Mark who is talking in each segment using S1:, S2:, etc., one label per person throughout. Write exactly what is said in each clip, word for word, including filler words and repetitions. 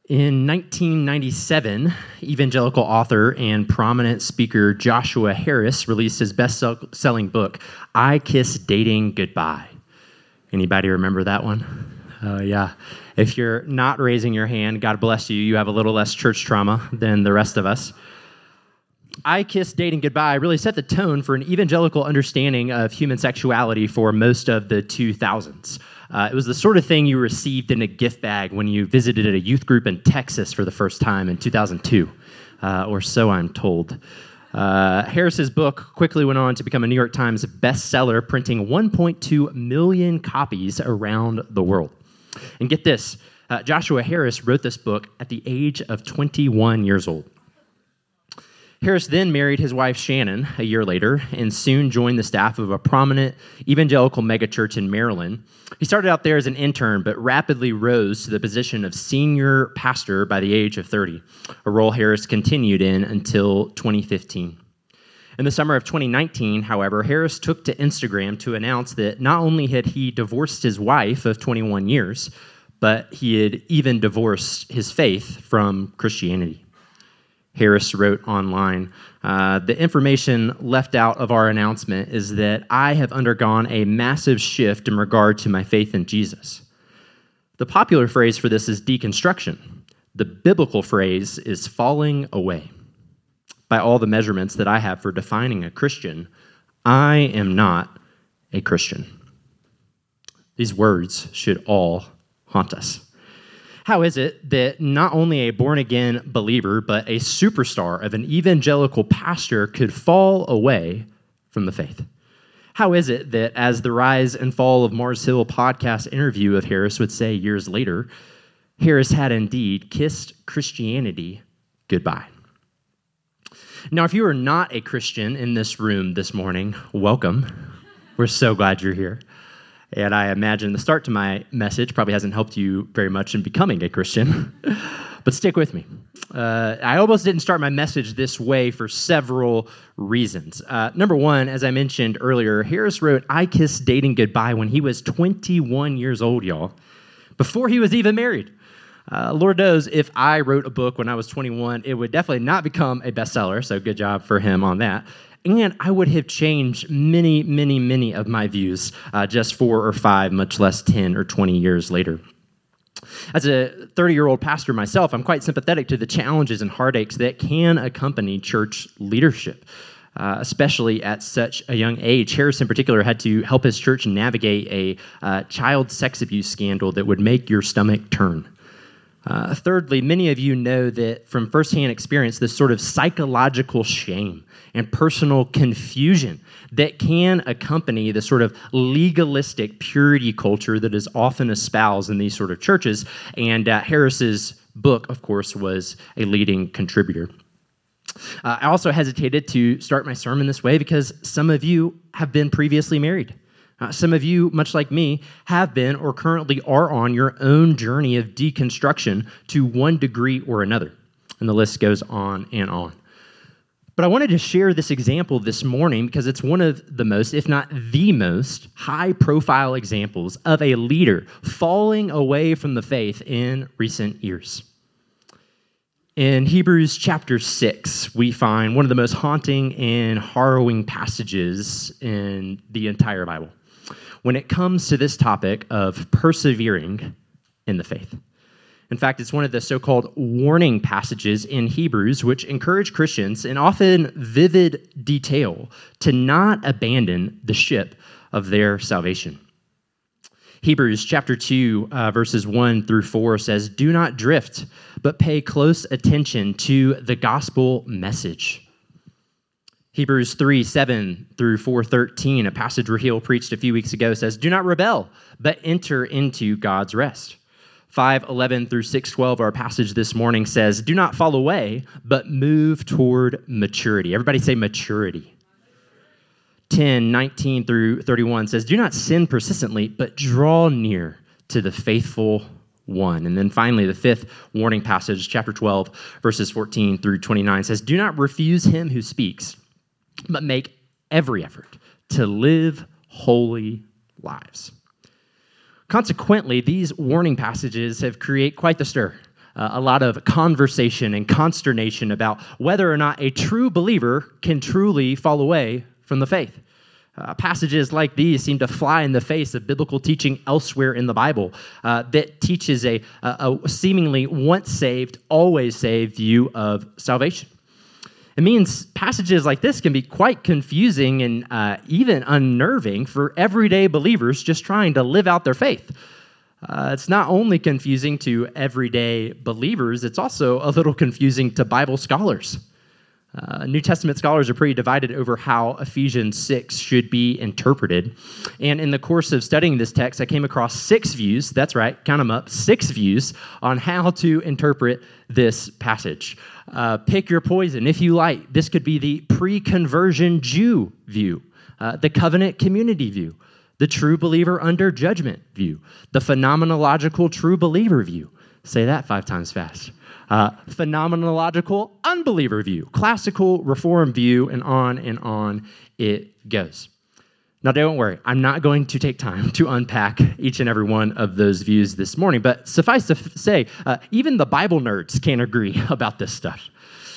S1: In nineteen ninety-seven, evangelical author and prominent speaker Joshua Harris released his best-selling book, I Kiss Dating Goodbye. Anybody remember that one? Oh, uh, yeah. If you're not raising your hand, God bless you. You have a little less church trauma than the rest of us. I Kiss Dating Goodbye really set the tone for an evangelical understanding of human sexuality for most of the two thousands. Uh, it was the sort of thing you received in a gift bag when you visited a youth group in Texas for the first time in two thousand two, uh, or so I'm told. Uh, Harris's book quickly went on to become a New York Times bestseller, printing one point two million copies around the world. And get this, uh, Joshua Harris wrote this book at the age of twenty-one years old. Harris then married his wife Shannon a year later and soon joined the staff of a prominent evangelical megachurch in Maryland. He started out there as an intern, but rapidly rose to the position of senior pastor by the age of thirty, a role Harris continued in until twenty fifteen. In the summer of twenty nineteen, however, Harris took to Instagram to announce that not only had he divorced his wife of twenty-one years, but he had even divorced his faith from Christianity. Harris wrote online, uh, the information left out of our announcement is that I have undergone a massive shift in regard to my faith in Jesus. The popular phrase for this is deconstruction. The biblical phrase is falling away. By all the measurements that I have for defining a Christian, I am not a Christian. These words should all haunt us. How is it that not only a born-again believer, but a superstar of an evangelical pastor could fall away from the faith? How is it that, as the Rise and Fall of Mars Hill podcast interview of Harris would say years later, Harris had indeed kissed Christianity goodbye? Now, if you are not a Christian in this room this morning, welcome. We're so glad you're here. And I imagine the start to my message probably hasn't helped you very much in becoming a Christian, but stick with me. Uh, I almost didn't start my message this way for several reasons. Uh, number one, as I mentioned earlier, Harris wrote I Kiss Dating Goodbye when he was twenty-one years old, y'all, before he was even married. Uh, Lord knows if I wrote a book when I was twenty-one, it would definitely not become a bestseller, so good job for him on that. And I would have changed many, many, many of my views uh, just four or five, much less ten or twenty years later. As a thirty-year-old pastor myself, I'm quite sympathetic to the challenges and heartaches that can accompany church leadership, uh, especially at such a young age. Harris, in particular, had to help his church navigate a uh, child sex abuse scandal that would make your stomach turn. Uh, thirdly, many of you know that from firsthand experience, this sort of psychological shame and personal confusion that can accompany the sort of legalistic purity culture that is often espoused in these sort of churches. And uh, Harris's book, of course, was a leading contributor. Uh, I also hesitated to start my sermon this way because some of you have been previously married. Uh, some of you, much like me, have been or currently are on your own journey of deconstruction to one degree or another. And the list goes on and on. But I wanted to share this example this morning because it's one of the most, if not the most, high-profile examples of a leader falling away from the faith in recent years. In Hebrews chapter six, we find one of the most haunting and harrowing passages in the entire Bible when it comes to this topic of persevering in the faith. In fact, it's one of the so-called warning passages in Hebrews, which encourage Christians in often vivid detail to not abandon the ship of their salvation. Hebrews chapter two, uh, verses one through four says, "Do not drift, but pay close attention to the gospel message." Hebrews three, seven through four thirteen, a passage Raheel preached a few weeks ago, says, "Do not rebel, but enter into God's rest." five eleven through six twelve, our passage this morning says, "Do not fall away, but move toward maturity." Everybody say maturity. ten nineteen through thirty-one says, "Do not sin persistently, but draw near to the faithful one." And then finally, the fifth warning passage, chapter twelve, verses fourteen through twenty-nine says, "Do not refuse him who speaks, but make every effort to live holy lives." Consequently, these warning passages have created quite the stir uh, a lot of conversation and consternation about whether or not a true believer can truly fall away from the faith. Uh, passages like these seem to fly in the face of biblical teaching elsewhere in the Bible uh, that teaches a, a, a seemingly once saved, always saved view of salvation. It means passages like this can be quite confusing and uh, even unnerving for everyday believers just trying to live out their faith. Uh, it's not only confusing to everyday believers, it's also a little confusing to Bible scholars. Uh, New Testament scholars are pretty divided over how Ephesians six should be interpreted. And in the course of studying this text, I came across six views, that's right, count them up, six views on how to interpret this passage. Uh, pick your poison if you like. This could be the pre-conversion Jew view, uh, the covenant community view, the true believer under judgment view, the phenomenological true believer view. Say that five times fast. Uh, phenomenological unbeliever view, classical reform view, and on and on it goes. Now, don't worry, I'm not going to take time to unpack each and every one of those views this morning, but suffice to f- say, uh, even the Bible nerds can't agree about this stuff.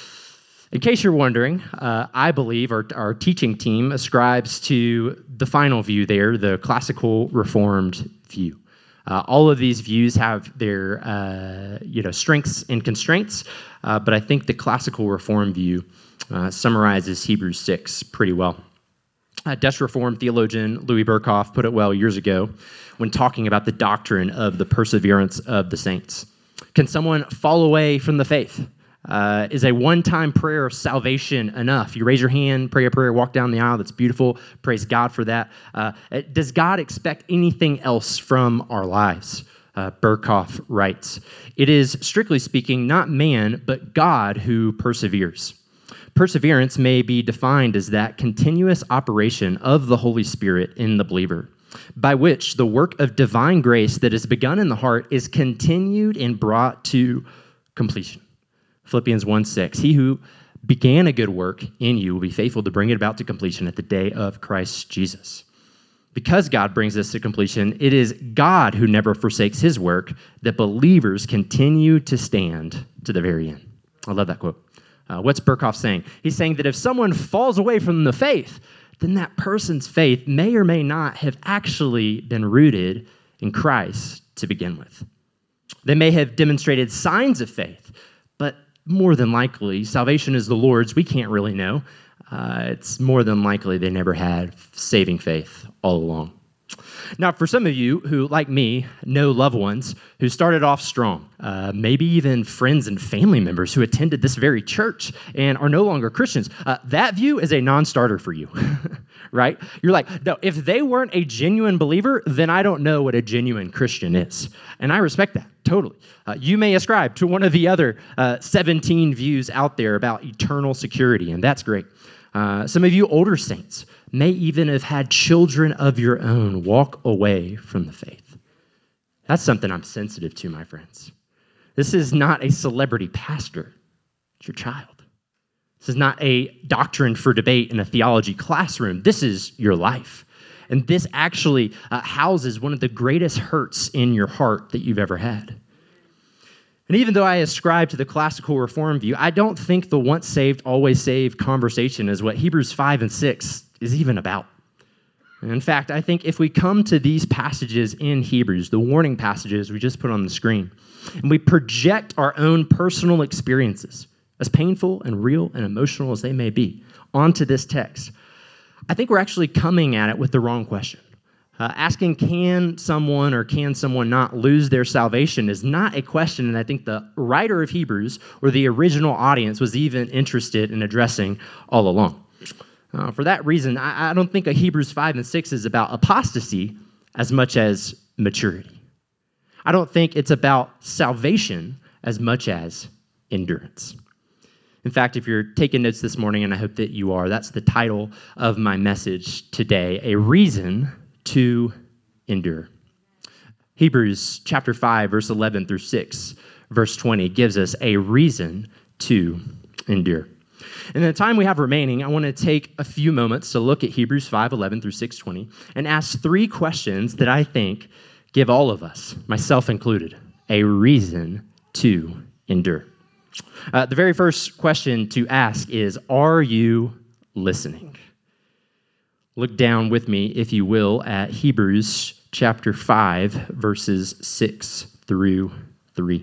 S1: In case you're wondering, uh, I believe our, our teaching team ascribes to the final view there, the classical reformed view. Uh, all of these views have their uh, you know, strengths and constraints, uh, but I think the classical reform view uh, summarizes Hebrews six pretty well. Uh, Dutch Reformed theologian Louis Berkhoff put it well years ago when talking about the doctrine of the perseverance of the saints. Can someone fall away from the faith? Uh, is a one-time prayer of salvation enough? You raise your hand, pray a prayer, walk down the aisle. That's beautiful. Praise God for that. Uh, does God expect anything else from our lives? Uh, Berkhoff writes, it is, strictly speaking, not man, but God who perseveres. Perseverance may be defined as that continuous operation of the Holy Spirit in the believer, by which the work of divine grace that is begun in the heart is continued and brought to completion. Philippians one six, he who began a good work in you will be faithful to bring it about to completion at the day of Christ Jesus. Because God brings this to completion, it is God who never forsakes his work that believers continue to stand to the very end. I love that quote. Uh, what's Berkhoff saying? He's saying that if someone falls away from the faith, then that person's faith may or may not have actually been rooted in Christ to begin with. They may have demonstrated signs of faith, but more than likely, salvation is the Lord's. We can't really know. Uh, it's more than likely they never had saving faith all along. Now, for some of you who, like me, know loved ones who started off strong, uh, maybe even friends and family members who attended this very church and are no longer Christians, uh, that view is a non-starter for you, right? You're like, no, if they weren't a genuine believer, then I don't know what a genuine Christian is. And I respect that, totally. Uh, you may ascribe to one of the other uh, seventeen views out there about eternal security, and that's great. Uh, some of you older saints may even have had children of your own walk away from the faith. That's something I'm sensitive to, my friends. This is not a celebrity pastor. It's your child. This is not a doctrine for debate in a theology classroom. This is your life. And this actually uh, houses one of the greatest hurts in your heart that you've ever had. And even though I ascribe to the classical reform view, I don't think the once saved, always saved conversation is what Hebrews five and six is even about. And in fact, I think if we come to these passages in Hebrews, the warning passages we just put on the screen, and we project our own personal experiences, as painful and real and emotional as they may be, onto this text, I think we're actually coming at it with the wrong question. Uh, asking can someone or can someone not lose their salvation is not a question that I think the writer of Hebrews or the original audience was even interested in addressing all along. Uh, for that reason, I, I don't think a Hebrews five and six is about apostasy as much as maturity. I don't think it's about salvation as much as endurance. In fact, if you're taking notes this morning, and I hope that you are, that's the title of my message today, A Reason to Endure. Hebrews chapter five, verse eleven through six, verse twenty gives us a reason to endure. In the time we have remaining, I want to take a few moments to look at Hebrews five eleven through six twenty and ask three questions that I think give all of us, myself included, a reason to endure. Uh, the very first question to ask is, are you listening? Look down with me, if you will, at Hebrews chapter five, verses six through three.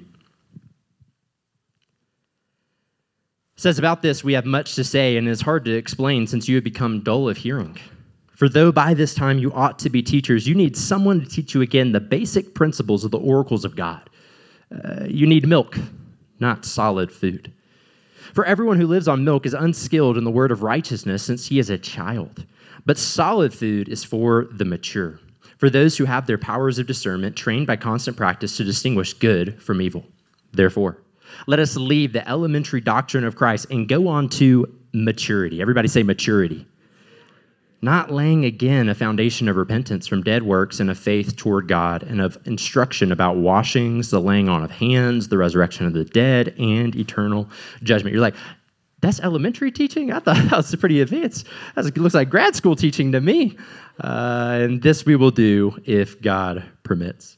S1: It says, about this we have much to say, and it is hard to explain since you have become dull of hearing. For though by this time you ought to be teachers, you need someone to teach you again the basic principles of the oracles of God. Uh, you need milk, not solid food. For everyone who lives on milk is unskilled in the word of righteousness, since he is a child. But solid food is for the mature, for those who have their powers of discernment trained by constant practice to distinguish good from evil. Therefore, let us leave the elementary doctrine of Christ and go on to maturity. Everybody say maturity. Not laying again a foundation of repentance from dead works and of faith toward God, and of instruction about washings, the laying on of hands, the resurrection of the dead, and eternal judgment. You're like, that's elementary teaching? I thought that was pretty advanced. That looks like grad school teaching to me. Uh, and this we will do if God permits.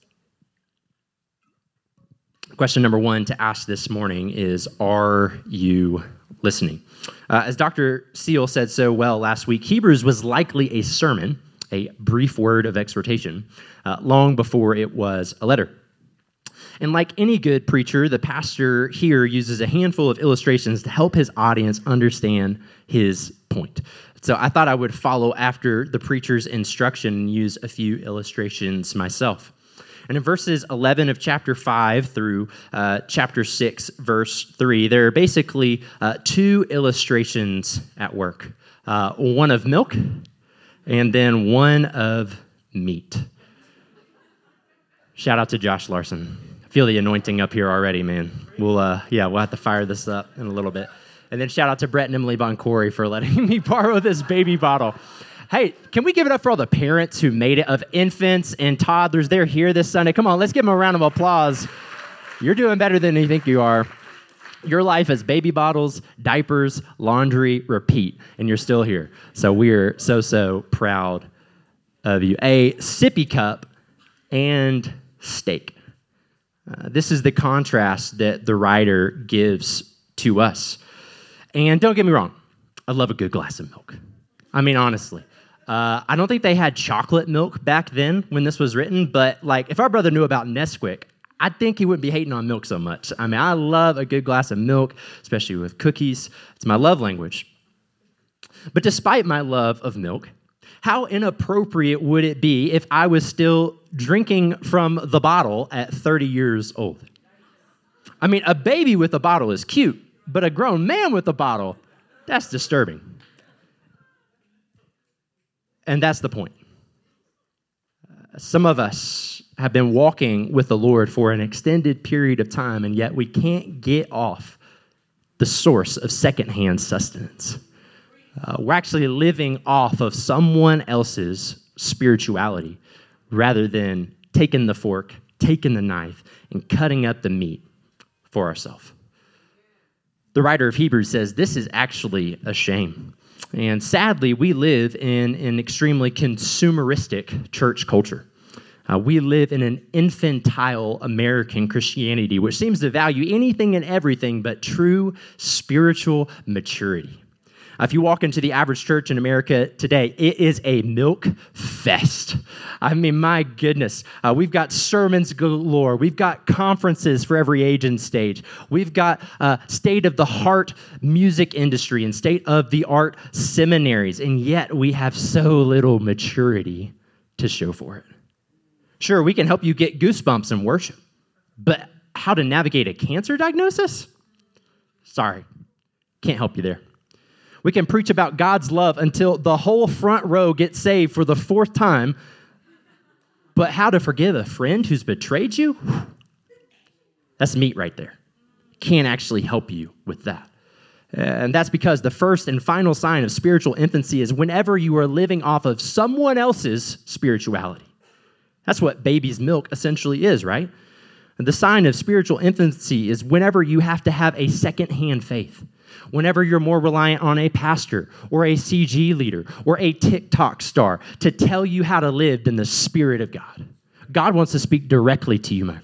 S1: Question number one to ask this morning is, are you listening? Uh, as Doctor Seal said so well last week, Hebrews was likely a sermon, a brief word of exhortation, uh, long before it was a letter. And like any good preacher, the pastor here uses a handful of illustrations to help his audience understand his point. So I thought I would follow after the preacher's instruction and use a few illustrations myself. And in verses eleven of chapter five through uh, chapter six, verse three, there are basically uh, two illustrations at work. Uh, one of milk and then one of meat. Shout out to Josh Larson. I feel the anointing up here already, man. We'll, uh, yeah, we'll have to fire this up in a little bit. And then shout out to Brett and Emily Boncory for letting me borrow this baby bottle. Hey, can we give it up for all the parents who made it, of infants and toddlers? They're here this Sunday. Come on, let's give them a round of applause. You're doing better than you think you are. Your life is baby bottles, diapers, laundry, repeat, and you're still here. So we're so, so proud of you. A sippy cup and steak. Uh, this is the contrast that the writer gives to us. And don't get me wrong, I love a good glass of milk. I mean, honestly. Uh, I don't think they had chocolate milk back then when this was written, but like if our brother knew about Nesquik, I think he wouldn't be hating on milk so much. I mean, I love a good glass of milk, especially with cookies. It's my love language. But despite my love of milk, how inappropriate would it be if I was still drinking from the bottle at thirty years old? I mean, a baby with a bottle is cute, but a grown man with a bottle, that's disturbing. And that's the point. Uh, some of us have been walking with the Lord for an extended period of time, and yet we can't get off the source of secondhand sustenance. Uh, we're actually living off of someone else's spirituality rather than taking the fork, taking the knife, and cutting up the meat for ourselves. The writer of Hebrews says this is actually a shame. And sadly, we live in an extremely consumeristic church culture. Uh, we live in an infantile American Christianity, which seems to value anything and everything but true spiritual maturity. Uh, if you walk into the average church in America today, it is a milk fest. I mean, my goodness. Uh, we've got sermons galore. We've got conferences for every age and stage. We've got uh, state-of-the-heart music industry and state-of-the-art seminaries, and yet we have so little maturity to show for it. Sure, we can help you get goosebumps in worship, but how to navigate a cancer diagnosis? Sorry, can't help you there. We can preach about God's love until the whole front row gets saved for the fourth time, but how to forgive a friend who's betrayed you? That's meat right there. Can't actually help you with that. And that's because the first and final sign of spiritual infancy is whenever you are living off of someone else's spirituality. That's what baby's milk essentially is, right? And the sign of spiritual infancy is whenever you have to have a second-hand faith, whenever you're more reliant on a pastor or a C G leader or a TikTok star to tell you how to live than the Spirit of God. God wants to speak directly to you, my friend.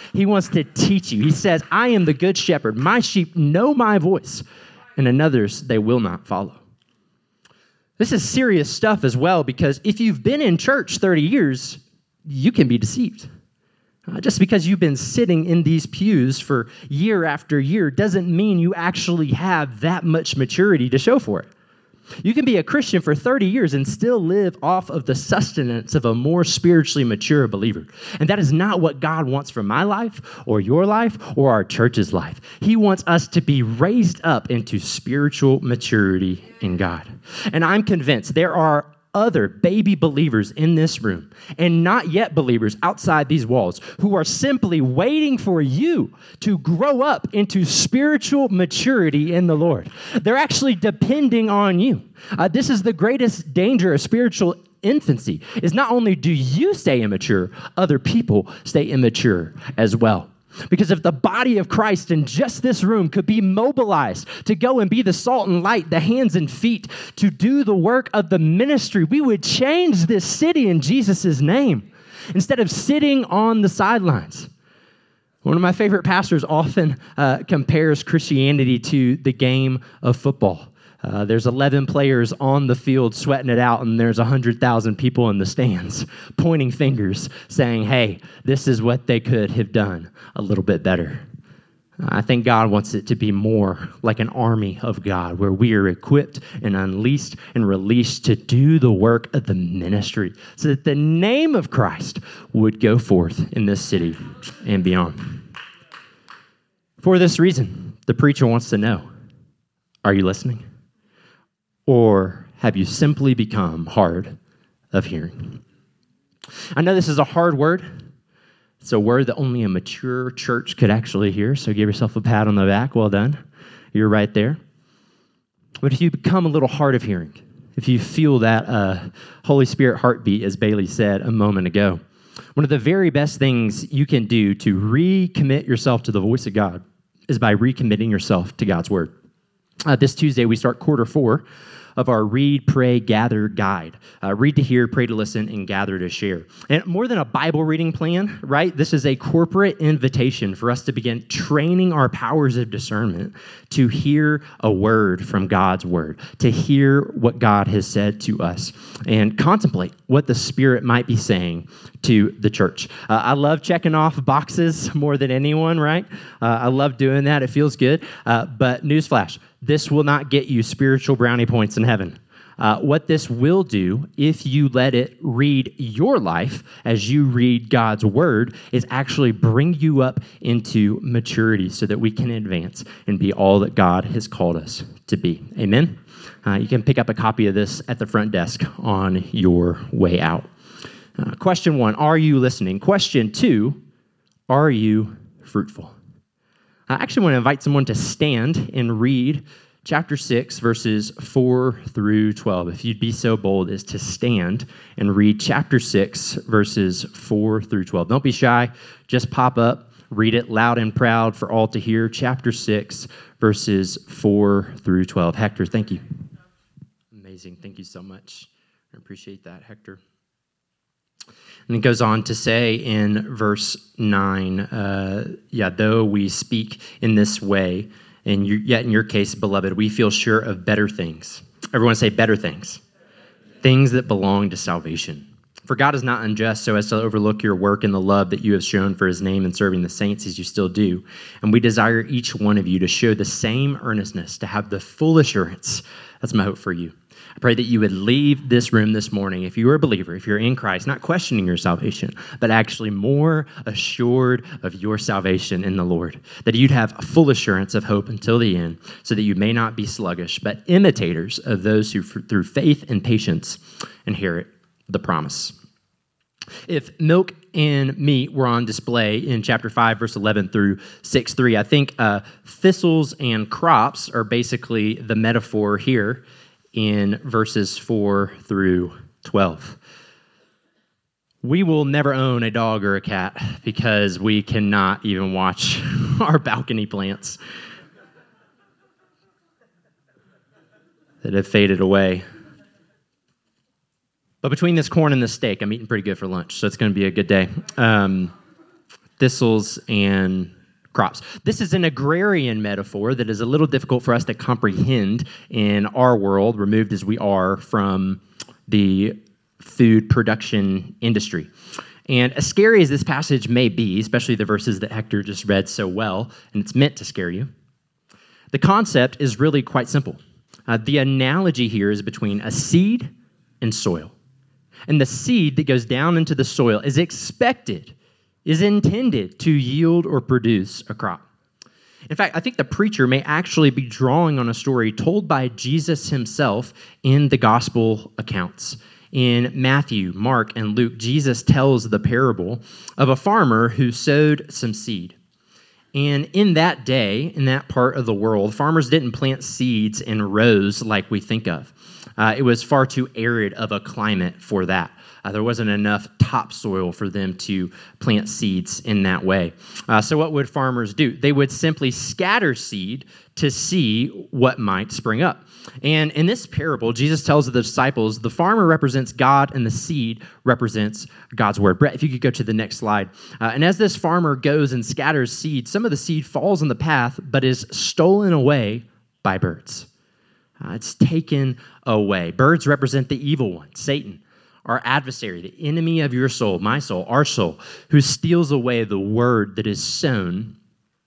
S1: He wants to teach you. He says, I am the good shepherd. My sheep know my voice, and another's they will not follow. This is serious stuff as well, because if you've been in church thirty years, you can be deceived. Uh, just because you've been sitting in these pews for year after year doesn't mean you actually have that much maturity to show for it. You can be a Christian for thirty years and still live off of the sustenance of a more spiritually mature believer. And that is not what God wants for my life or your life or our church's life. He wants us to be raised up into spiritual maturity in God. And I'm convinced there are other baby believers in this room and not yet believers outside these walls who are simply waiting for you to grow up into spiritual maturity in the Lord. They're actually depending on you. Uh, this is the greatest danger of spiritual infancy, is not only do you stay immature, other people stay immature as well. Because if the body of Christ in just this room could be mobilized to go and be the salt and light, the hands and feet, to do the work of the ministry, we would change this city in Jesus' name instead of sitting on the sidelines. One of my favorite pastors often uh, compares Christianity to the game of football. Uh, there's eleven players on the field sweating it out, and there's one hundred thousand people in the stands pointing fingers saying, hey, this is what they could have done a little bit better. I think God wants it to be more like an army of God, where we are equipped and unleashed and released to do the work of the ministry so that the name of Christ would go forth in this city and beyond. For this reason, the preacher wants to know, are you listening? Or have you simply become hard of hearing? I know this is a hard word. It's a word that only a mature church could actually hear, so give yourself a pat on the back. Well done. You're right there. But if you become a little hard of hearing, if you feel that uh, Holy Spirit heartbeat, as Bailey said a moment ago, one of the very best things you can do to recommit yourself to the voice of God is by recommitting yourself to God's word. Uh, this Tuesday, we start quarter four of our Read, Pray, Gather guide. Uh, read to hear, pray to listen, and gather to share. And more than a Bible reading plan, right? This is a corporate invitation for us to begin training our powers of discernment to hear a word from God's word, to hear what God has said to us, and contemplate what the Spirit might be saying to the church. Uh, I love checking off boxes more than anyone, right? Uh, I love doing that. It feels good. Uh, but newsflash, this will not get you spiritual brownie points in heaven. Uh, what this will do, if you let it read your life as you read God's word, is actually bring you up into maturity so that we can advance and be all that God has called us to be. Amen? Uh, you can pick up a copy of this at the front desk on your way out. Uh, question one, are you listening? Question two, are you fruitful? I actually want to invite someone to stand and read chapter six, verses four through twelve. If you'd be so bold as to stand and read chapter six, verses four through twelve. Don't be shy. Just pop up, read it loud and proud for all to hear. Chapter six, verses four through twelve. Hector, thank you. Amazing. Thank you so much. I appreciate that, Hector. And it goes on to say in verse nine, uh, yeah, though we speak in this way, and you, yet in your case, beloved, we feel sure of better things. Everyone say better things. Things that belong to salvation. For God is not unjust so as to overlook your work and the love that you have shown for his name in serving the saints as you still do. And we desire each one of you to show the same earnestness, to have the full assurance. That's my hope for you. I pray that you would leave this room this morning, if you are a believer, if you're in Christ, not questioning your salvation, but actually more assured of your salvation in the Lord, that you'd have full assurance of hope until the end, so that you may not be sluggish, but imitators of those who, through faith and patience, inherit the promise. If milk and meat were on display in chapter five, verse eleven through six three, I think uh, thistles and crops are basically the metaphor here in verses four through twelve. We will never own a dog or a cat because we cannot even watch our balcony plants that have faded away. But between this corn and this steak, I'm eating pretty good for lunch, so it's going to be a good day. Um, thistles, and crops. This is an agrarian metaphor that is a little difficult for us to comprehend in our world, removed as we are from the food production industry. And as scary as this passage may be, especially the verses that Hector just read so well, and it's meant to scare you, the concept is really quite simple. Uh, the analogy here is between a seed and soil. And the seed that goes down into the soil is expected, is intended to yield or produce a crop. In fact, I think the preacher may actually be drawing on a story told by Jesus himself in the gospel accounts. In Matthew, Mark, and Luke, Jesus tells the parable of a farmer who sowed some seed. And in that day, in that part of the world, farmers didn't plant seeds in rows like we think of. Uh, it was far too arid of a climate for that. Uh, there wasn't enough topsoil for them to plant seeds in that way. Uh, so what would farmers do? They would simply scatter seed to see what might spring up. And in this parable, Jesus tells the disciples, the farmer represents God and the seed represents God's word. Brett, if you could go to the next slide. Uh, and as this farmer goes and scatters seed, some of the seed falls on the path, but is stolen away by birds. Uh, it's taken away. Birds represent the evil one, Satan, our adversary, the enemy of your soul, my soul, our soul, who steals away the word that is sown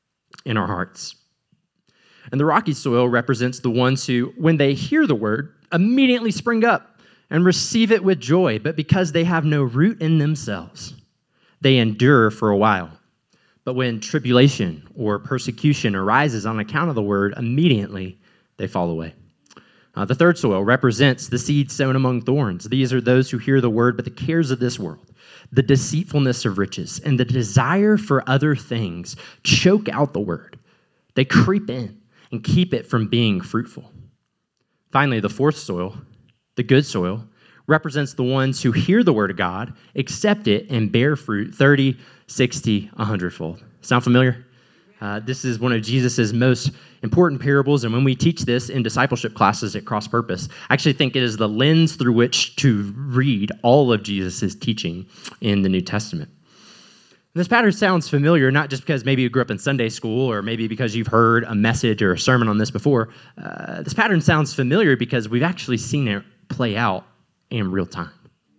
S1: in our hearts. And the rocky soil represents the ones who, when they hear the word, immediately spring up and receive it with joy, but because they have no root in themselves, they endure for a while. But when tribulation or persecution arises on account of the word, immediately they fall away. Uh, the third soil represents the seed sown among thorns. These are those who hear the word, but the cares of this world, the deceitfulness of riches, and the desire for other things choke out the word. They creep in and keep it from being fruitful. Finally, the fourth soil, the good soil, represents the ones who hear the word of God, accept it, and bear fruit thirty, sixty, one hundred fold. Sound familiar? Uh, this is one of Jesus' most important parables, and when we teach this in discipleship classes at Cross Purpose, I actually think it is the lens through which to read all of Jesus' teaching in the New Testament. And this pattern sounds familiar, not just because maybe you grew up in Sunday school or maybe because you've heard a message or a sermon on this before. Uh, this pattern sounds familiar because we've actually seen it play out in real time.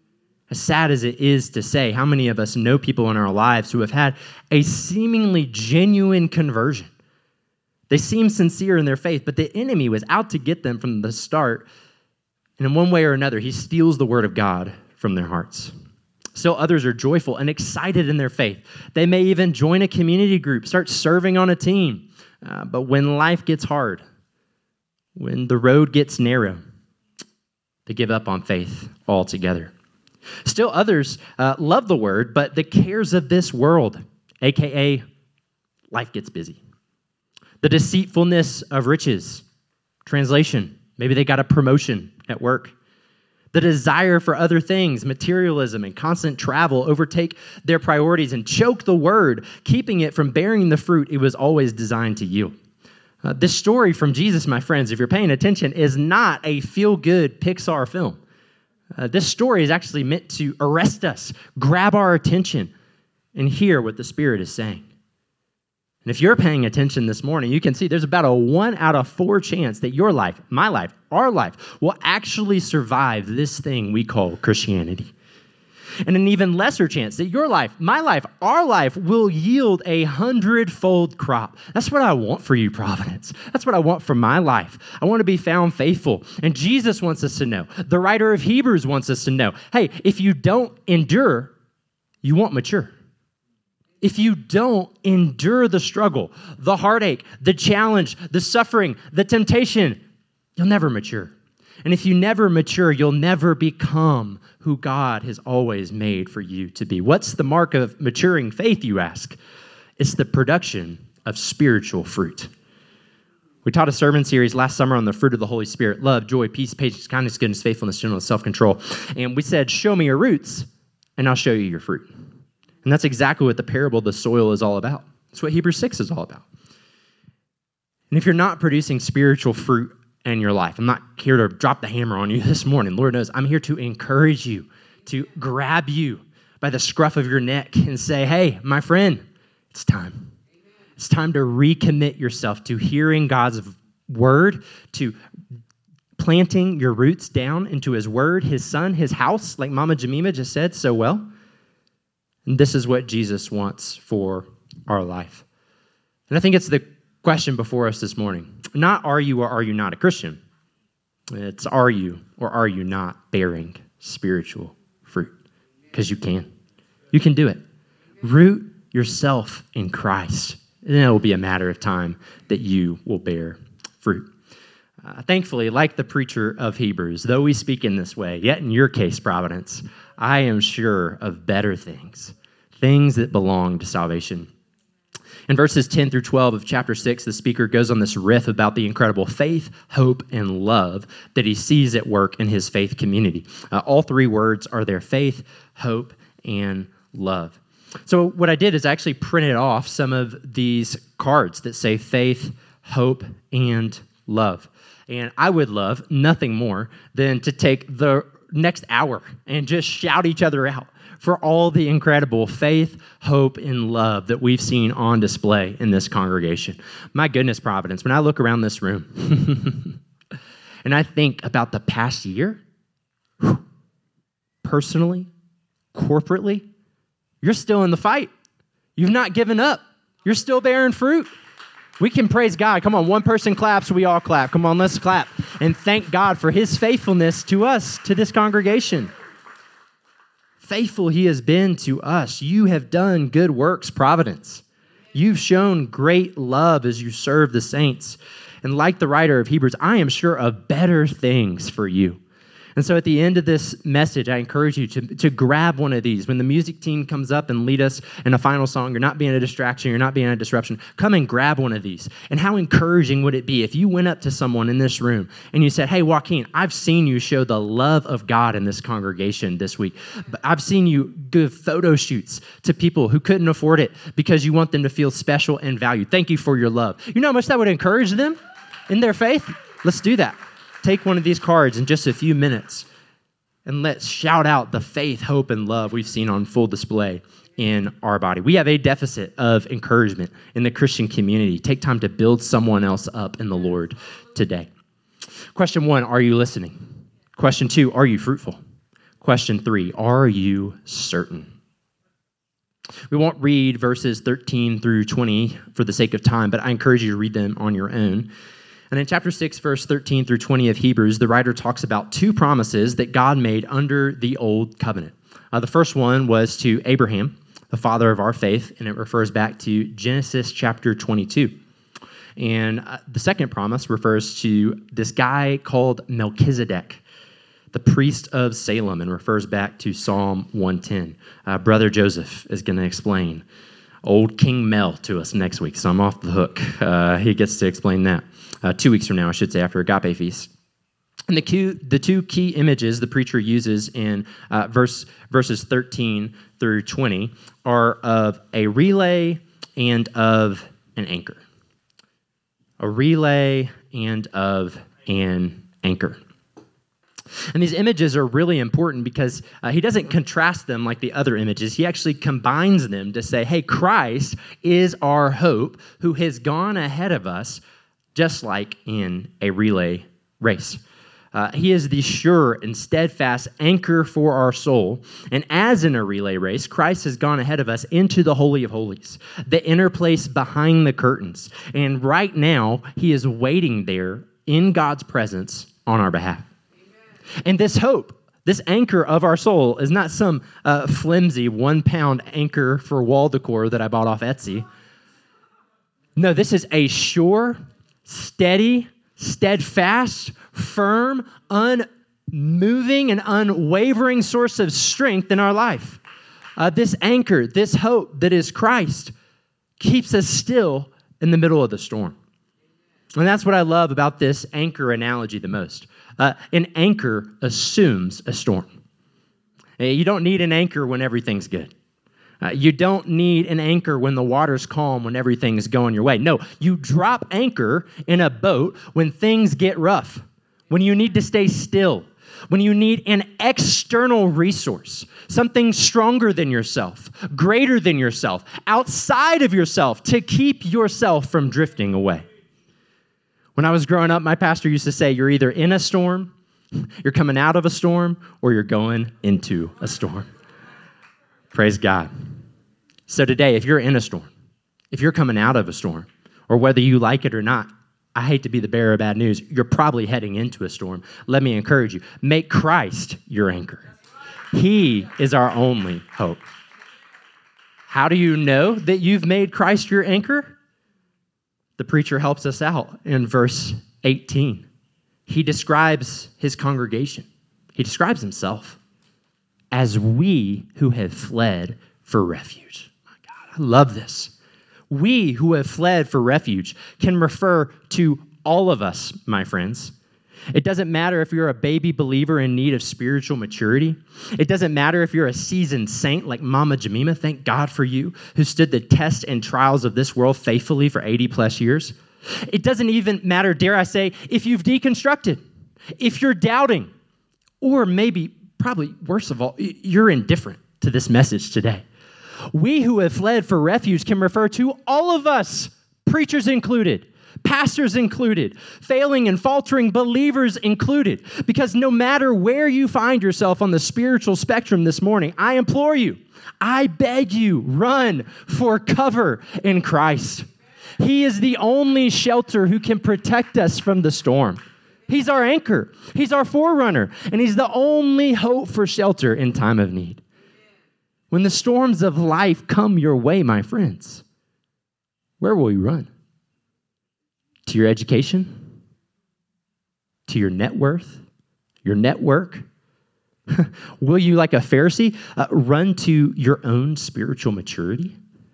S1: As sad as it is to say, how many of us know people in our lives who have had a seemingly genuine conversion? They seem sincere in their faith, but the enemy was out to get them from the start. And in one way or another, he steals the word of God from their hearts. Still, others are joyful and excited in their faith. They may even join a community group, start serving on a team. Uh, but when life gets hard, when the road gets narrow, they give up on faith altogether. Still others uh, love the word, but the cares of this world, a k a life gets busy. The deceitfulness of riches, translation, maybe they got a promotion at work. The desire for other things, materialism and constant travel overtake their priorities and choke the word, keeping it from bearing the fruit it was always designed to yield. Uh, this story from Jesus, my friends, if you're paying attention, is not a feel-good Pixar film. Uh, this story is actually meant to arrest us, grab our attention, and hear what the Spirit is saying. And if you're paying attention this morning, you can see there's about a one out of four chance that your life, my life, our life, will actually survive this thing we call Christianity. And an even lesser chance that your life, my life, our life will yield a hundredfold crop. That's what I want for you, Providence. That's what I want for my life. I want to be found faithful. And Jesus wants us to know. The writer of Hebrews wants us to know, hey, if you don't endure, you won't mature. If you don't endure the struggle, the heartache, the challenge, the suffering, the temptation, you'll never mature. And if you never mature, you'll never become who God has always made for you to be. What's the mark of maturing faith, you ask? It's the production of spiritual fruit. We taught a sermon series last summer on the fruit of the Holy Spirit: love, joy, peace, patience, kindness, goodness, faithfulness, gentleness, self-control. And we said, show me your roots, and I'll show you your fruit. And that's exactly what the parable of the soil is all about. That's what Hebrews six is all about. And if you're not producing spiritual fruit in your life, I'm not here to drop the hammer on you this morning. Lord knows I'm here to encourage you, to grab you by the scruff of your neck and say, hey, my friend, It's time. It's time to recommit yourself to hearing God's word, to planting your roots down into his word, his son, his house, like Mama Jamima just said so well. And this is what Jesus wants for our life. And I think it's the question before us this morning. Not are you or are you not a Christian? It's are you or are you not bearing spiritual fruit? Because you can. You can do it. Root yourself in Christ. And it will be a matter of time that you will bear fruit. Uh, thankfully, like the preacher of Hebrews, though we speak in this way, yet in your case, Providence, I am sure of better things, things that belong to salvation. In verses ten through twelve of chapter six, the speaker goes on this riff about the incredible faith, hope, and love that he sees at work in his faith community. Uh, all three words are there: faith, hope, and love. So what I did is I actually printed off some of these cards that say faith, hope, and love. And I would love nothing more than to take the next hour and just shout each other out for all the incredible faith, hope, and love that we've seen on display in this congregation. My goodness, Providence, when I look around this room and I think about the past year, personally, corporately, you're still in the fight. You've not given up. You're still bearing fruit. We can praise God. Come on, one person claps, we all clap. Come on, let's clap. And thank God for his faithfulness to us, to this congregation. Faithful he has been to us. You have done good works, Providence. You've shown great love as you serve the saints. And like the writer of Hebrews, I am sure of better things for you. And so at the end of this message, I encourage you to, to grab one of these. When the music team comes up and lead us in a final song, you're not being a distraction, you're not being a disruption. Come and grab one of these. And how encouraging would it be if you went up to someone in this room and you said, hey, Joaquin, I've seen you show the love of God in this congregation this week. I've seen you give photo shoots to people who couldn't afford it because you want them to feel special and valued. Thank you for your love. You know how much that would encourage them in their faith? Let's do that. Take one of these cards in just a few minutes and let's shout out the faith, hope, and love we've seen on full display in our body. We have a deficit of encouragement in the Christian community. Take time to build someone else up in the Lord today. Question one, are you listening? Question two, are you fruitful? Question three, are you certain? We won't read verses thirteen through twenty for the sake of time, but I encourage you to read them on your own. And in chapter six, verse thirteen through twenty of Hebrews, the writer talks about two promises that God made under the old covenant. Uh, the first one was to Abraham, the father of our faith, and it refers back to Genesis chapter twenty-two. And uh, the second promise refers to this guy called Melchizedek, the priest of Salem, and refers back to Psalm one ten. Uh, Brother Joseph is going to explain old King Mel to us next week, so I'm off the hook. Uh, he gets to explain that. Uh, two weeks from now, I should say, after Agape Feast. And the, key, the two key images the preacher uses in uh, verse verses thirteen through twenty are of a relay and of an anchor. A relay and of an anchor. And these images are really important because uh, he doesn't contrast them like the other images. He actually combines them to say, hey, Christ is our hope who has gone ahead of us, just like in a relay race. Uh, he is the sure and steadfast anchor for our soul. And as in a relay race, Christ has gone ahead of us into the Holy of Holies, the inner place behind the curtains. And right now, he is waiting there in God's presence on our behalf. Amen. And this hope, this anchor of our soul, is not some uh, flimsy one-pound anchor for wall decor that I bought off Etsy. No, this is a sure, steady, steadfast, firm, unmoving, and unwavering source of strength in our life. Uh, this anchor, this hope that is Christ, keeps us still in the middle of the storm. And that's what I love about this anchor analogy the most. Uh, an anchor assumes a storm. You don't need an anchor when everything's good. Uh, you don't need an anchor when the water's calm, when everything's going your way. No, you drop anchor in a boat when things get rough, when you need to stay still, when you need an external resource, something stronger than yourself, greater than yourself, outside of yourself to keep yourself from drifting away. When I was growing up, my pastor used to say, you're either in a storm, you're coming out of a storm, or you're going into a storm. Praise God. So today, if you're in a storm, if you're coming out of a storm, or whether you like it or not, I hate to be the bearer of bad news, you're probably heading into a storm. Let me encourage you, make Christ your anchor. He is our only hope. How do you know that you've made Christ your anchor? The preacher helps us out in verse eighteen. He describes his congregation. He describes himself as we who have fled for refuge. My God, I love this. We who have fled for refuge can refer to all of us, my friends. It doesn't matter if you're a baby believer in need of spiritual maturity. It doesn't matter if you're a seasoned saint like Mama Jemima, thank God for you, who stood the test and trials of this world faithfully for eighty plus years. It doesn't even matter, dare I say, if you've deconstructed, if you're doubting, or maybe, probably worst of all, you're indifferent to this message today. We who have fled for refuge can refer to all of us, preachers included, pastors included, failing and faltering believers included, because no matter where you find yourself on the spiritual spectrum this morning, I implore you, I beg you, run for cover in Christ. He is the only shelter who can protect us from the storm. He's our anchor. He's our forerunner, and he's the only hope for shelter in time of need. When the storms of life come your way, my friends, where will you run? To your education? To your net worth? Your network? Will you, like a Pharisee, uh, run to your own spiritual maturity?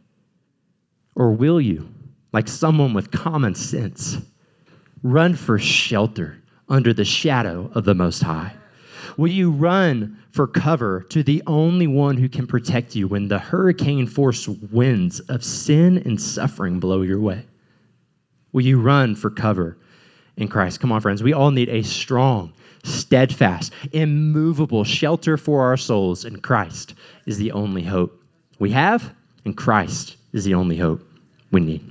S1: Or will you, like someone with common sense, run for shelter under the shadow of the Most High? Will you run for cover to the only one who can protect you when the hurricane-force winds of sin and suffering blow your way? Will you run for cover in Christ? Come on, friends. We all need a strong, steadfast, immovable shelter for our souls, and Christ is the only hope we have, and Christ is the only hope we need.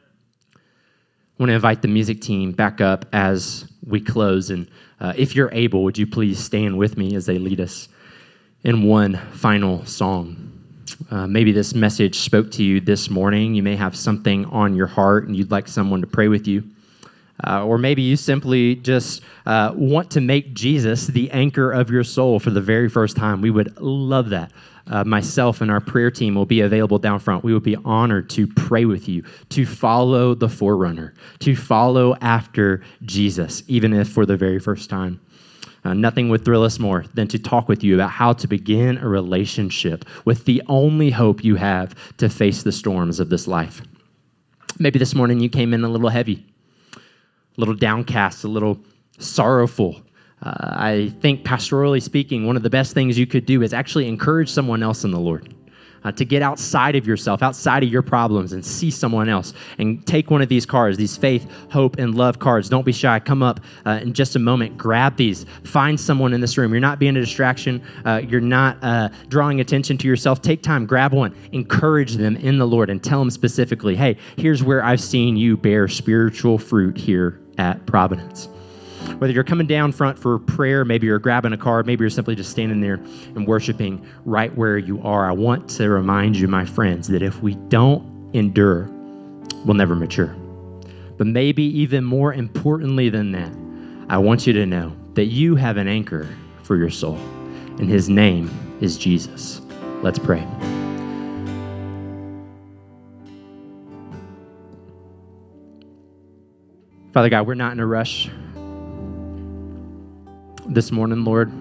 S1: I want to invite the music team back up as we close, and uh, if you're able, would you please stand with me as they lead us in one final song? Uh, maybe this message spoke to you this morning. You may have something on your heart and you'd like someone to pray with you. Uh, or maybe you simply just uh, want to make Jesus the anchor of your soul for the very first time. We would love that. Uh, myself and our prayer team will be available down front. We would be honored to pray with you, to follow the forerunner, to follow after Jesus, even if for the very first time. Uh, nothing would thrill us more than to talk with you about how to begin a relationship with the only hope you have to face the storms of this life. Maybe this morning you came in a little heavy, a little downcast, a little sorrowful. Uh, I think pastorally speaking, one of the best things you could do is actually encourage someone else in the Lord. Uh, to get outside of yourself, outside of your problems, and see someone else. And take one of these cards, these faith, hope, and love cards. Don't be shy. Come up uh, in just a moment. Grab these. Find someone in this room. You're not being a distraction. Uh, you're not uh, drawing attention to yourself. Take time. Grab one. Encourage them in the Lord and tell them specifically, hey, here's where I've seen you bear spiritual fruit here at Providence. Whether you're coming down front for prayer, maybe you're grabbing a card, maybe you're simply just standing there and worshiping right where you are, I want to remind you, my friends, that if we don't endure, we'll never mature. But maybe even more importantly than that, I want you to know that you have an anchor for your soul, and his name is Jesus. Let's pray. Father God, we're not in a rush this morning, Lord.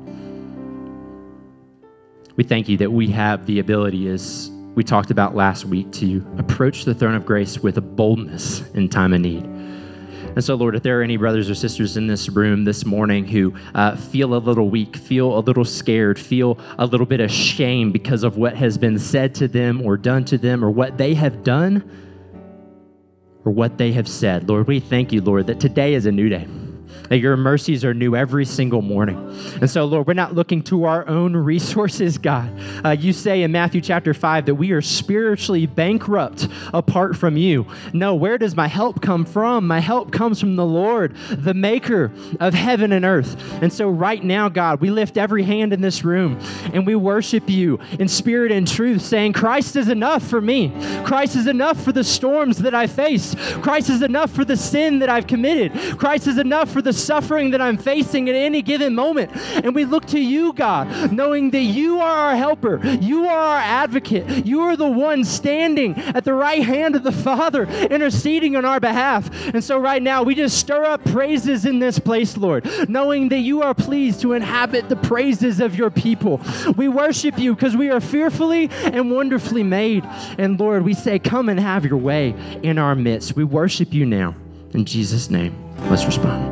S1: We thank you that we have the ability, as we talked about last week, to approach the throne of grace with a boldness in time of need. And so, Lord, if there are any brothers or sisters in this room this morning who uh, feel a little weak, feel a little scared, feel a little bit ashamed because of what has been said to them or done to them, or what they have done or what they have said, Lord, we thank you, Lord, that today is a new day. that your mercies are new every single morning. And so, Lord, we're not looking to our own resources, God. Uh, you say in Matthew chapter five that we are spiritually bankrupt apart from you. No, where does my help come from? My help comes from the Lord, the maker of heaven and earth. And so right now, God, we lift every hand in this room and we worship you in spirit and truth, saying, Christ is enough for me. Christ is enough for the storms that I face. Christ is enough for the sin that I've committed. Christ is enough for the suffering that I'm facing at any given moment. And we look to you, God, knowing that you are our helper. You are our advocate. You are the one standing at the right hand of the Father, interceding on our behalf. And so right now, we just stir up praises in this place, Lord, knowing that you are pleased to inhabit the praises of your people. We worship you because we are fearfully and wonderfully made. And Lord, we say, come and have your way in our midst. We worship you now. In Jesus' name, let's respond.